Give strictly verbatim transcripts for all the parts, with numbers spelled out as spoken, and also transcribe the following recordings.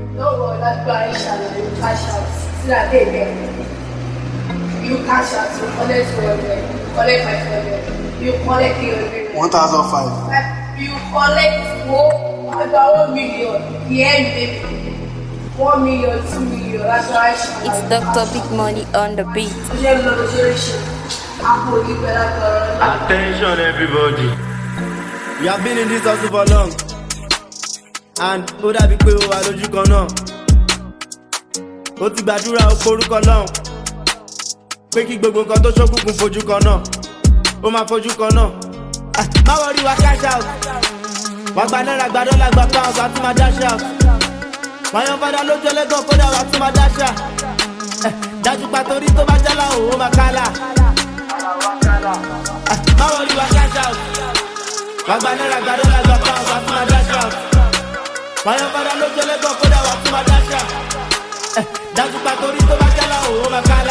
No worry, that's why I shall you cash out. See that day there. You cash out, you collect two hundred, you collect five hundred, you collect three hundred. one thousand five. You collect more, about one million. Yeah, baby. One million, two million, that's why I shall. It's Doctor Big Money on the beat. Attention everybody. You have been in this house for long. And ó dàbí pé ó wà lójú kan náà. Ó ti gbàdúrà ó forúkọ náà. Pé kí gbogbo nǹkan tó ṣókùnkùn fojú kan náà. Ó máa fojú kan náà. Má worry wá cash out. Wà gba náírà gba dọ́là gba pounds wá tún máa dash out. Wàyàn fada lójú ẹlẹ́gàn kódà wá tún máa dash out. Dájú pa torí tó bá jálá òun ó máa kálá. Má worry wá cash out. Wà gba náírà gba dọ́là gba pounds wá tún máa dash out. Wàyàn fada lójú ẹlẹ́gàn kódà wá tún máa dash out. Dájú pa torí tó bá jálá òun ó máa kálá.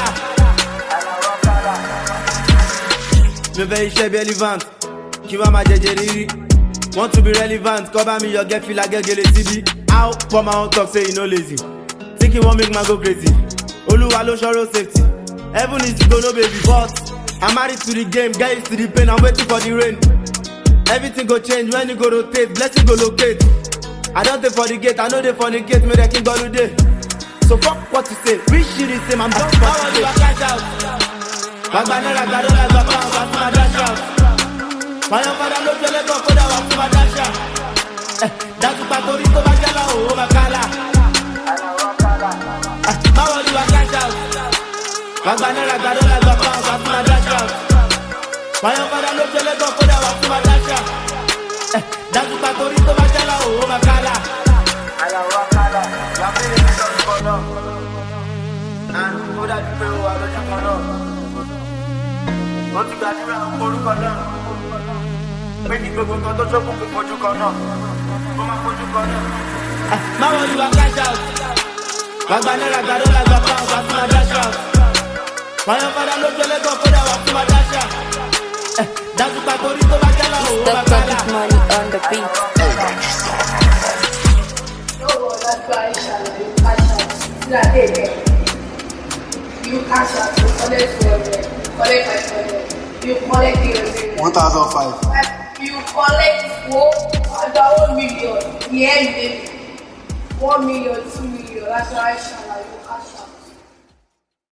Mi fẹ́ iṣẹ́ bí elephant, kí wá máa jẹjẹ rírí. Want to be relevant, cover me your get feel like gẹ́gẹ́lẹ́ síbí. How for my own talk say you no lazy. Think you wan make man go crazy. Olúwa ló ṣọ́rọ̀ safety. Heaven is to go no baby but I'm married to the game, get used to the pain, I'm waiting for the rain. Everything go change when you go rotate, blessing go locate. I don't dey for the gate, I know they for the gate, make the king go today. So fuck what you say, reach shit is same, I'm done for the day. Cash out. Wàgbà náírà gba dọ́là gba pounds wá tún máa dash out. Wàyàn fada lójú ẹlẹ́gàn kódà wá tún máa dash out. Dájú pa torí tó bá jálá òun ó máa kálá. Má worry wá cash out. Wàgbà náírà gba dọ́là gba pounds wá tún máa dash out. Wàyàn fada lójú ẹlẹ́gàn kódà wá tún máa dash out. Dájú pa torí tó bá jálá òun ó máa kálá. Ó dàbí pé ó wà lójú kan náà. Ó ti gbàdúrà orúkọ náà. Pé kí gbogbo nǹkan tó ṣókùnkùn fojú kan náà. Ó máa fojú kan náà. Má worry wá cash out. Wà gba náírà gba dọ́là gba pounds wá tún máa dash out. Wàyàn fada lójú ẹlẹ́gàn kódà wá tún máa dash out. Dájú pa torí tó bá jálá òun ó máa Doctor kálá. Big Money on the beat. No worry, that's why I shall you cash out. See that day there. You cash out, you collect two hundred, you collect five hundred, you collect three hundred. one thousand five. You collect more, about one million. Yeah, baby. One million, two million, that's why I shall.